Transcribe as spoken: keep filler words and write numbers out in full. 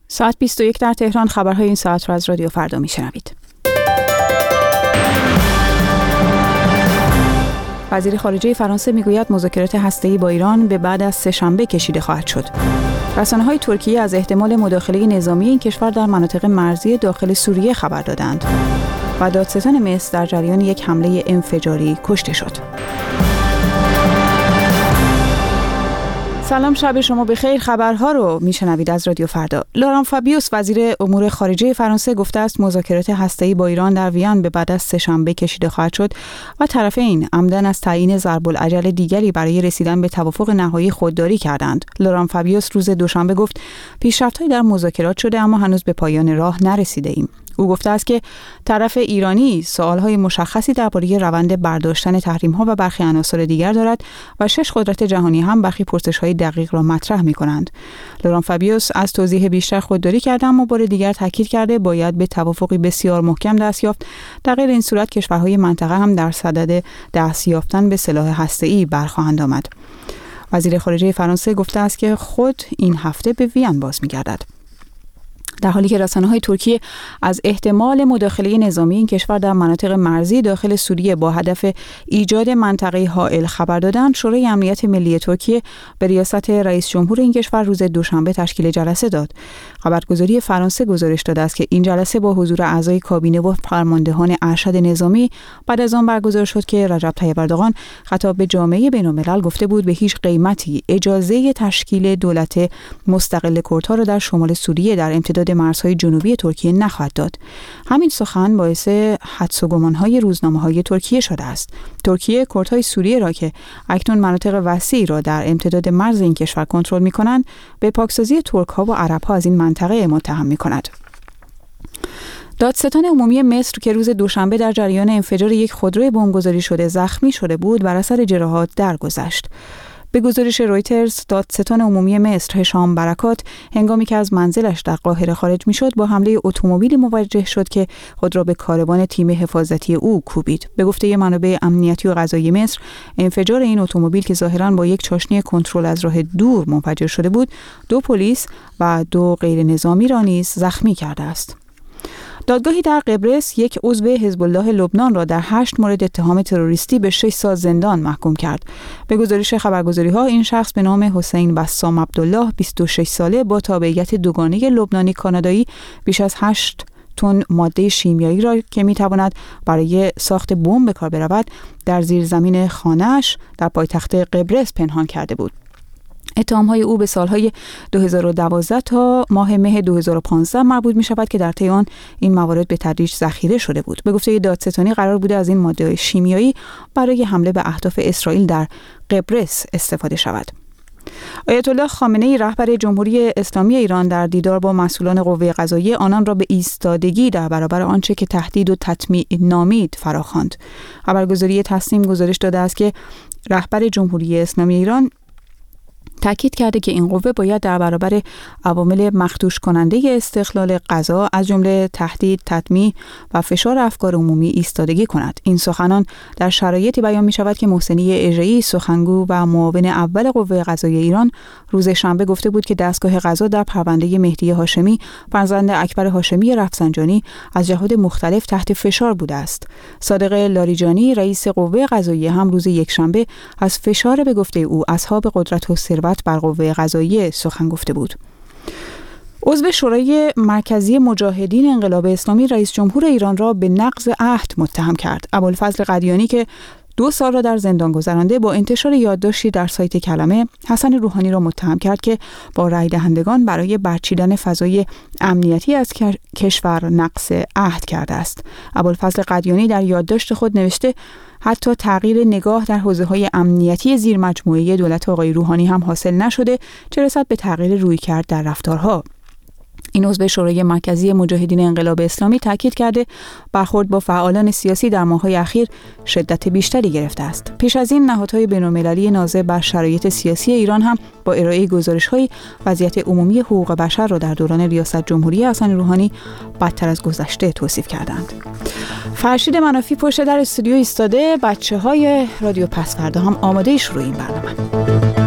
ساعت بیست و یک در تهران. خبرهای این ساعت را از رادیو فردا میشنوید. وزیر خارجه فرانسه میگوید مذاکرات هسته‌ای با ایران به بعد از سه‌شنبه کشیده خواهد شد. رسانه‌های ترکیه از احتمال مداخله نظامی این کشور در مناطق مرزی داخل سوریه خبر دادند و دادستان مصر در جریان یک حمله انفجاری کشته شد. سلام، شب شما بخیر. خبرها رو میشنوید از رادیو فردا. لوران فابیوس وزیر امور خارجه فرانسه گفته است مذاکرات هسته‌ای با ایران در وین به بعد از سه‌شنبه کشیده خواهد شد و طرفین عمدن از تعیین ضرب العجل دیگری برای رسیدن به توافق نهایی خودداری کردند. لوران فابیوس روز دوشنبه گفت پیشرفت‌هایی در مذاکرات شده اما هنوز به پایان راه نرسیده ایم. او گفته است که طرف ایرانی سوالهای مشخصی درباره روند برداشتن تحریم‌ها و برخی عناصر دیگر دارد و شش قدرت جهانی هم برخی پرسش‌های دقیق را مطرح می‌کنند. لوران فابیوس از توضیح بیشتر خودداری کرده اما بار دیگر تاکید کرده باید به توافقی بسیار محکم دست یافت. در غیر این صورت کشورهای منطقه هم در صدد دست یافتن به سلاح هسته‌ای برخواهند آمد. وزیر خارجه فرانسه گفته است که خود این هفته به وین باز می‌گردد. در حالی که رسانه‌های ترکیه از احتمال مداخله نظامی این کشور در مناطق مرزی داخل سوریه با هدف ایجاد منطقه حائل خبر دادند، شورای امنیت ملی ترکیه به ریاست رئیس جمهور این کشور روز دوشنبه تشکیل جلسه داد. خبرگزاری فرانسه گزارش داده است که این جلسه با حضور اعضای کابینه و فرماندهان ارشد نظامی بعد از آن برگزار شد که رجب طیب اردوغان خطاب به جامعه بین‌الملل گفته بود به هیچ قیمتی اجازه تشکیل دولت مستقل کردها را در شمال سوریه در امتداد مرزهای جنوبی ترکیه نخواهد داد. همین سخن باعث حدس و گمان‌های روزنامه‌های ترکیه شده است. ترکیه کردهای سوریه را که اکنون مناطق وسیعی را در امتداد مرز این کشور کنترل می‌کنند، به پاکسازی ترک‌ها و عرب‌ها از این منطقه متهم می‌کند. دادستان عمومی مصر که روز دوشنبه در جریان انفجار یک خودروی بمبگذاری شده زخمی شده بود، بر اثر جراحات درگذشت. به گزارش رویترز، دادستان عمومی مصر هشام برکات هنگامی که از منزلش در قاهره خارج می‌شد با حمله اتومبیلی مواجه شد که خود را به کاروان تیم حفاظتی او کوبید. به گفته منابع امنیتی و قضایی مصر، انفجار این اتومبیل که ظاهراً با یک چاشنی کنترل از راه دور منفجر شده بود، دو پلیس و دو غیر نظامی را نیز زخمی کرده است. دادگاهی در قبرس یک عضو حزب الله لبنان را در هشت مورد اتهام تروریستی به شش سال زندان محکوم کرد. به گزارش خبرگزاری‌ها این شخص به نام حسین بسام عبدالله، بیست و شش ساله، با تابعیت دوگانه لبنانی کانادایی بیش از هشت تن ماده شیمیایی را که می‌تواند برای ساخت بمب به کار برود در زیرزمین خانه‌اش در پایتخت قبرس پنهان کرده بود. اتهام‌های او به سالهای دو هزار و دوازده تا ماه مه دو هزار و پانزده مربوط می‌شود که در طی آن این موارد به تدریج ذخیره شده بود. به گفته دادستانی قرار بوده از این ماده شیمیایی برای حمله به اهداف اسرائیل در قبرس استفاده شود. آیت الله خامنه‌ای رهبر جمهوری اسلامی ایران در دیدار با مسئولان قوه قضاییه آنان را به ایستادگی در برابر آنچه که تهدید و تطمیع نامید فراخواند. خبرگزاری تسنیم گزارش داده است که رهبر جمهوری اسلامی ایران تاکید کرده که این قوه باید در برابر عوامل مخدوش کننده استقلال قضا از جمله تهدید، تطمیع و فشار افکار عمومی ایستادگی کند. این سخنان در شرایطی بیان می شود که محسنی اژه‌ای، سخنگو و معاون اول قوه قضاییه ایران روز شنبه گفته بود که دستگاه قضا در پرونده مهدی هاشمی فرزند اکبر هاشمی رفسنجانی از جهات مختلف تحت فشار بوده است. صادق لاریجانی رئیس قوه قضاییه هم روز یکشنبه از فشار به گفته او اصحاب قدرت و ثروت بر قوه قضاییه سخن گفته بود. عضو شورای مرکزی مجاهدین انقلاب اسلامی رئیس جمهور ایران را به نقض عهد متهم کرد. ابوالفضل قدیانی که دو سال را در زندان گذرانده با انتشار یادداشتی در سایت کلمه، حسن روحانی را متهم کرد که با رای دهندگان برای برچیدن فضای امنیتی از کشور نقض عهد کرده است. ابوالفضل قدیانی در یادداشت خود نوشته حتی تغییر نگاه در حوزه‌های امنیتی زیر مجموعه دولت آقای روحانی هم حاصل نشده، چه رسد به تغییر رویکرد در رفتارها. این عضو شورای مرکزی مجاهدین انقلاب اسلامی تاکید کرده برخورد با فعالان سیاسی در ماه‌های اخیر شدت بیشتری گرفته است. پیش از این نهادهای بین‌المللی ناظر بر شرایط سیاسی ایران هم با ارائه گزارش‌های وضعیت عمومی حقوق بشر را در دوران ریاست جمهوری حسن روحانی بدتر از گذشته توصیف کردند. فرشید منافی پشت در استودیو ایستاده، بچه‌های رادیو پس‌فردا هم آماده شروع این برنامه.